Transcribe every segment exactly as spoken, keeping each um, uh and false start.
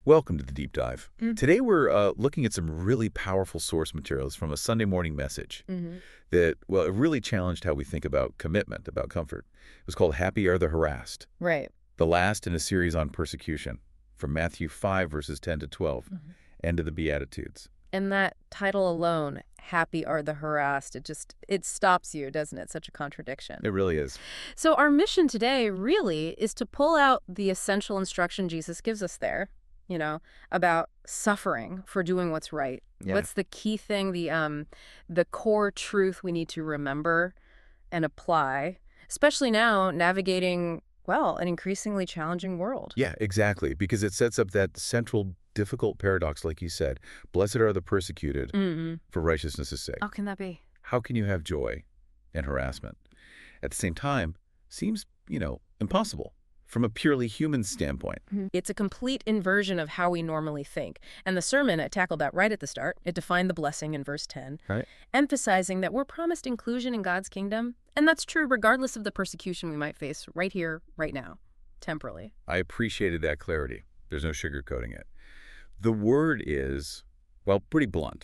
Welcome to the Deep Dive. Mm. Today we're uh, looking at some really powerful source materials from a Sunday morning message Mm-hmm. that, well, it really challenged how we think about commitment, about comfort. It was called Happy Are the Harassed, Right. the last in a series on persecution, from Matthew five, verses ten to twelve, Mm-hmm. end of the Beatitudes. And that title alone, Happy Are the Harassed, it just, it stops you, doesn't it? Such a contradiction. It really is. So our mission today really is to pull out the essential instruction Jesus gives us there, you know, about suffering for doing what's right. Yeah. What's the key thing, the um, the core truth we need to remember and apply, especially now navigating, well, an increasingly challenging world. Yeah, exactly, because it sets up that central difficult paradox, like you said. Blessed are the persecuted Mm-hmm. for righteousness' sake. How can that be? How can you have joy in harassment? At the same time, seems, you know, impossible from a purely human standpoint. It's a complete inversion of how we normally think. And the sermon, it tackled that right at the start. It defined the blessing in verse ten, Right. emphasizing that we're promised inclusion in God's kingdom. And that's true regardless of the persecution we might face right here, right now, temporally. I appreciated that clarity. There's no sugarcoating it. The word is, well, pretty blunt.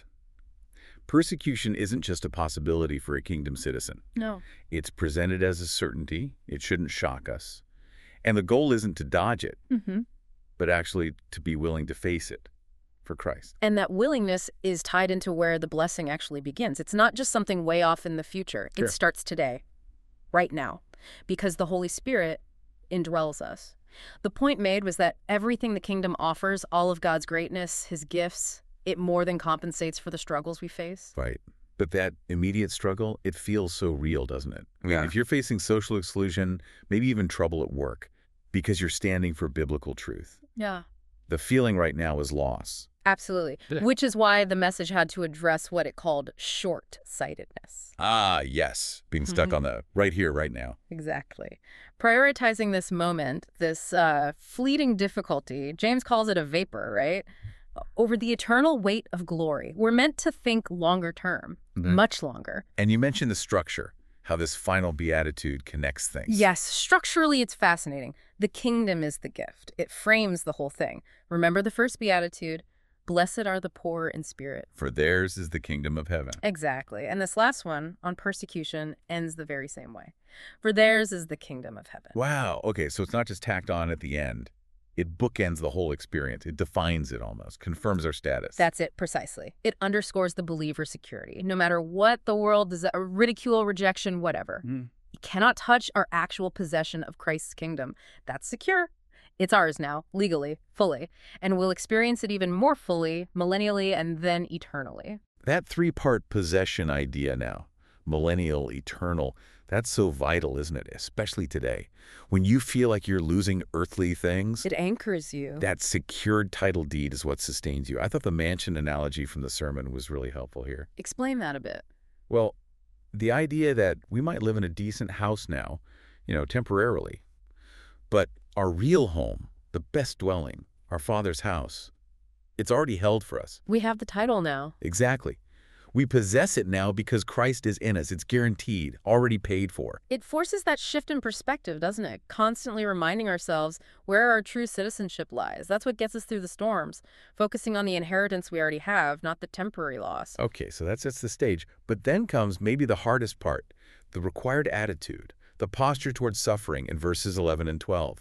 Persecution isn't just a possibility for a kingdom citizen. No. It's presented as a certainty. It shouldn't shock us. And the goal isn't to dodge it, Mm-hmm. but actually to be willing to face it for Christ. And that willingness is tied into where the blessing actually begins. It's not just something way off in the future. Sure. It starts today, right now, because the Holy Spirit indwells us. The point made was that everything the kingdom offers, all of God's greatness, his gifts, it more than compensates for the struggles we face. Right. But that immediate struggle, it feels so real, doesn't it? I mean, Yeah. if you're facing social exclusion, maybe even trouble at work, because you're standing for biblical truth, Yeah. the feeling right now is loss. Absolutely. Yeah. Which is why the message had to address what it called short-sightedness. Ah, yes. Being stuck Mhm. on the right here, right now. Exactly. Prioritizing this moment, this uh, fleeting difficulty, James calls it a vapor, right? Over the eternal weight of glory. We're meant to think longer term, Mhm. much longer. And you mentioned the structure, how this final beatitude connects things. Yes, structurally it's fascinating. The kingdom is the gift. It frames the whole thing. Remember the first beatitude, blessed are the poor in spirit. For theirs is the kingdom of heaven. Exactly. And this last one, on persecution, ends the very same way. For theirs is the kingdom of heaven. Wow. Okay, so it's not just tacked on at the end. It bookends the whole experience. It defines it almost, confirms our status. That's it, precisely. It underscores the believer's security. No matter what the world is, a ridicule, rejection, whatever. Mm. It cannot touch our actual possession of Christ's kingdom. That's secure. It's ours now, legally, fully. And we'll experience it even more fully, millennially, and then eternally. That three-part possession idea now, millennial, eternal, that's so vital, isn't it? Especially today. When you feel like you're losing earthly things, It anchors you. that secured title deed is what sustains you. I thought the mansion analogy from the sermon was really helpful here. Explain that a bit. Well, the idea that we might live in a decent house now, you know, temporarily, but our real home, the best dwelling, our Father's house, it's already held for us. We have the title now. Exactly. We possess it now because Christ is in us. It's guaranteed, already paid for. It forces that shift in perspective, doesn't it? Constantly reminding ourselves where our true citizenship lies. That's what gets us through the storms, focusing on the inheritance we already have, not the temporary loss. Okay, so that sets the stage. But then comes maybe the hardest part, the required attitude, the posture towards suffering in verses eleven and twelve.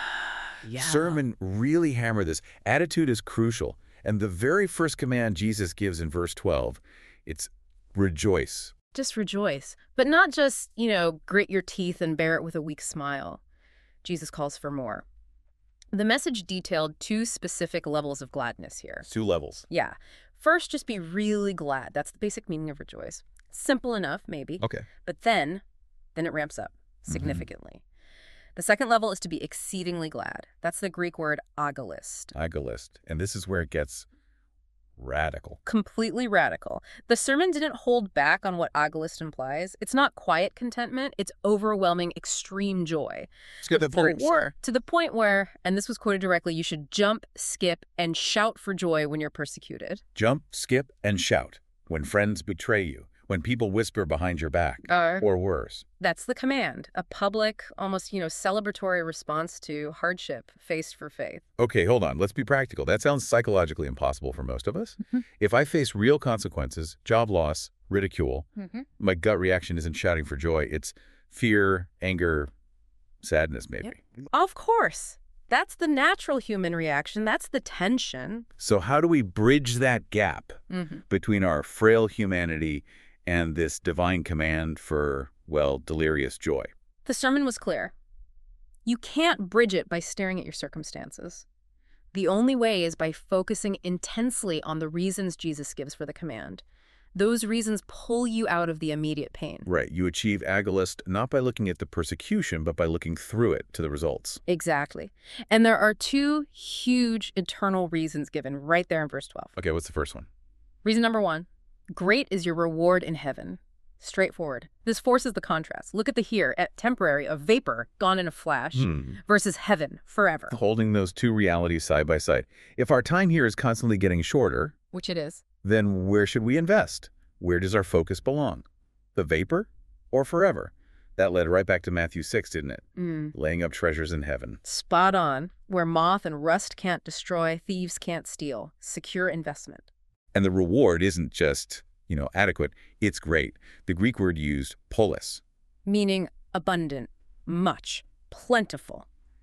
Yeah. Sermon really hammered this. Attitude is crucial. And the very first command Jesus gives in verse twelve, it's rejoice. Just rejoice. But not just, you know, grit your teeth and bear it with a weak smile. Jesus calls for more. The message detailed two specific levels of gladness here. Two levels. Yeah. First, just be really glad. That's the basic meaning of rejoice. Simple enough, maybe. Okay. But then, then it ramps up significantly. The second level is to be exceedingly glad. That's the Greek word agalist. Agalist. And this is where it gets radical. Completely radical. The sermon didn't hold back on what agalist implies. It's not quiet contentment. It's overwhelming, extreme joy. Let's get the point where. To the point where, and this was quoted directly, you should jump, skip, and shout for joy when you're persecuted. Jump, skip, and shout when friends betray you, When people whisper behind your back, Uh, or worse. that's the command, a public, almost, you know, celebratory response to hardship faced for faith. Okay, hold on. Let's be practical. That sounds psychologically impossible for most of us. Mhm. If I face real consequences, job loss, ridicule, Mm-hmm. my gut reaction isn't shouting for joy. It's fear, anger, sadness, maybe. Yep. Of course. That's the natural human reaction. That's the tension. So how do we bridge that gap Mm-hmm. between our frail humanity and this divine command for, well, delirious joy? The sermon was clear. You can't bridge it by staring at your circumstances. The only way is by focusing intensely on the reasons Jesus gives for the command. Those reasons pull you out of the immediate pain. Right. You achieve agalist not by looking at the persecution, but by looking through it to the results. Exactly. And there are two huge eternal reasons given right there in verse twelve. Okay, what's the first one? Reason number one, great is your reward in heaven. Straightforward. This forces the contrast. Look at the here, at temporary, a vapor, gone in a flash, Hmm. versus heaven, forever. Holding those two realities side by side. If our time here is constantly getting shorter, Which it is. then where should we invest? Where does our focus belong? The vapor or forever? That led right back to Matthew six, didn't it? Mm. Laying up treasures in heaven. Spot on. Where moth and rust can't destroy, thieves can't steal. Secure investment. And the reward isn't just, you know, adequate. It's great. The Greek word used, polis. Meaning abundant, much, plentiful.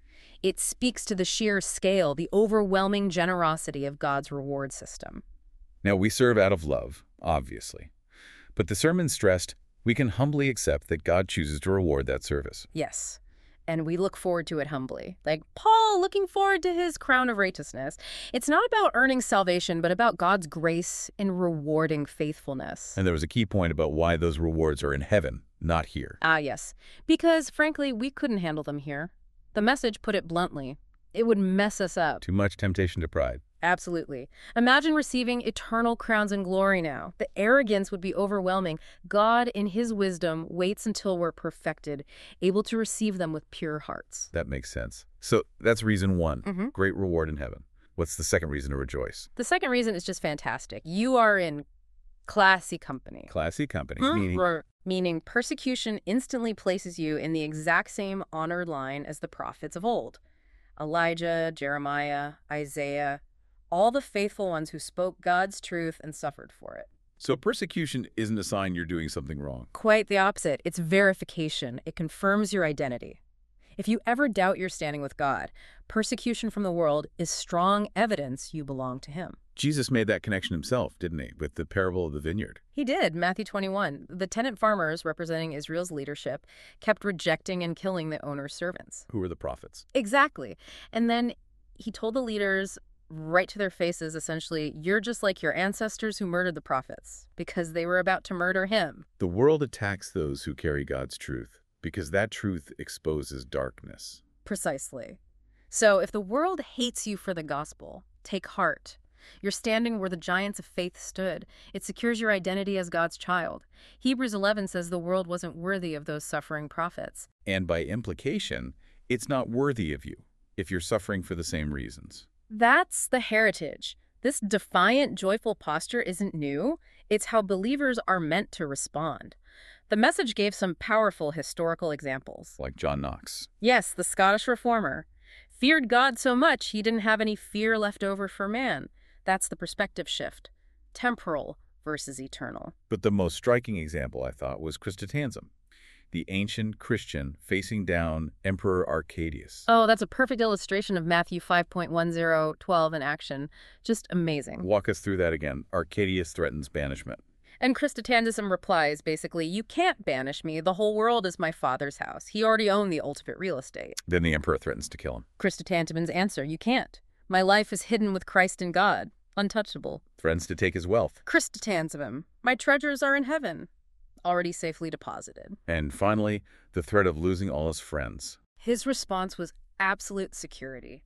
It speaks to the sheer scale, the overwhelming generosity of God's reward system. Now, we serve out of love, obviously. But the sermon stressed we can humbly accept that God chooses to reward that service. Yes. And we look forward to it humbly. Like Paul looking forward to his crown of righteousness. It's not about earning salvation, but about God's grace in rewarding faithfulness. And there was a key point about why those rewards are in heaven, not here. Ah, yes. Because, frankly, we couldn't handle them here. The message put it bluntly. It would mess us up. Too much temptation to pride. Absolutely. Imagine receiving eternal crowns and glory now. The arrogance would be overwhelming. God, in his wisdom, waits until we're perfected, able to receive them with pure hearts. That makes sense. So that's reason one. Mhm. Great reward in heaven. What's the second reason to rejoice? The second reason is just fantastic. You are in classy company. Classy company. Huh? Meaning, Right. Meaning persecution instantly places you in the exact same honored line as the prophets of old. Elijah, Jeremiah, Isaiah, all the faithful ones who spoke God's truth and suffered for it. so persecution isn't a sign you're doing something wrong. Quite the opposite. It's verification. It confirms your identity. If you ever doubt your standing with God, persecution from the world is strong evidence you belong to him. Jesus made that connection himself, didn't he, with the parable of the vineyard? He did, Matthew twenty-one. The tenant farmers, representing Israel's leadership, kept rejecting and killing the owner's servants. Who were the prophets? Exactly. And then he told the leaders right to their faces, essentially, you're just like your ancestors who murdered the prophets, because they were about to murder him. The world attacks those who carry God's truth, because that truth exposes darkness. Precisely. So if the world hates you for the gospel, take heart. You're standing where the giants of faith stood. It secures your identity as God's child. Hebrews eleven says the world wasn't worthy of those suffering prophets. And by implication, it's not worthy of you if you're suffering for the same reasons. That's the heritage. This defiant, joyful posture isn't new. It's how believers are meant to respond. The message gave some powerful historical examples. Like John Knox. Yes, the Scottish reformer feared God so much he didn't have any fear left over for man. That's the perspective shift. Temporal versus eternal. But the most striking example, I thought, was Christotanzum, the ancient Christian facing down Emperor Arcadius. Oh, that's a perfect illustration of Matthew five point one zero twelve in action. Just amazing. Walk us through that again. Arcadius threatens banishment. And Christotanzum replies, basically, you can't banish me. The whole world is my father's house. He already owned the ultimate real estate. Then the emperor threatens to kill him. Christotanzum's answer, you can't. My life is hidden with Christ in God, untouchable. Threatens to take his wealth. Christotanzum, my treasures are in heaven, already safely deposited. And finally, the threat of losing all his friends. His response was absolute security.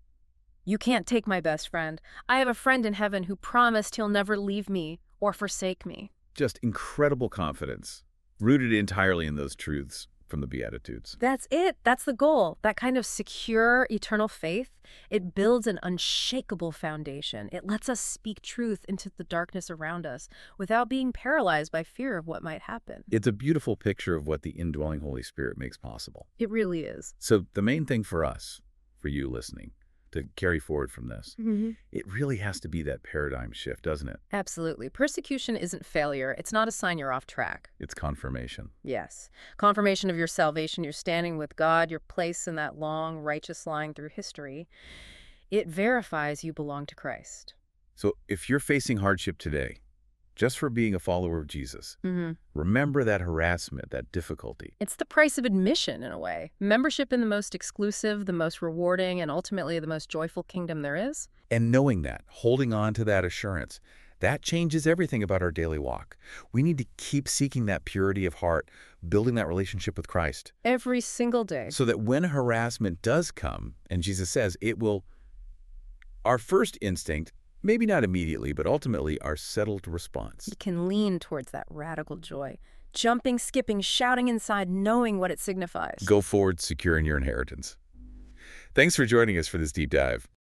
You can't take my best friend. I have a friend in heaven who promised he'll never leave me or forsake me. Just incredible confidence, rooted entirely in those truths. from the Beatitudes. That's it. That's the goal. That kind of secure, eternal faith, it builds an unshakable foundation. It lets us speak truth into the darkness around us without being paralyzed by fear of what might happen. It's a beautiful picture of what the indwelling Holy Spirit makes possible. It really is. So the main thing for us, for you listening, to carry forward from this, Mm-hmm. it really has to be that paradigm shift, doesn't it? Absolutely. Persecution isn't failure. It's not a sign you're off track. It's confirmation. Yes. Confirmation of your salvation, your standing with God, your place in that long, righteous line through history. It verifies you belong to Christ. So if you're facing hardship today, just for being a follower of Jesus, Mm-hmm. remember that harassment, that difficulty. It's the price of admission, in a way. Membership in the most exclusive, the most rewarding, and ultimately the most joyful kingdom there is. And knowing that, holding on to that assurance, that changes everything about our daily walk. We need to keep seeking that purity of heart, building that relationship with Christ, Every single day. so that when harassment does come, and Jesus says it will, our first instinct, maybe not immediately, but ultimately our settled response. You can lean towards that radical joy. Jumping, skipping, shouting inside, knowing what it signifies. Go forward, secure in your inheritance. Thanks for joining us for this deep dive.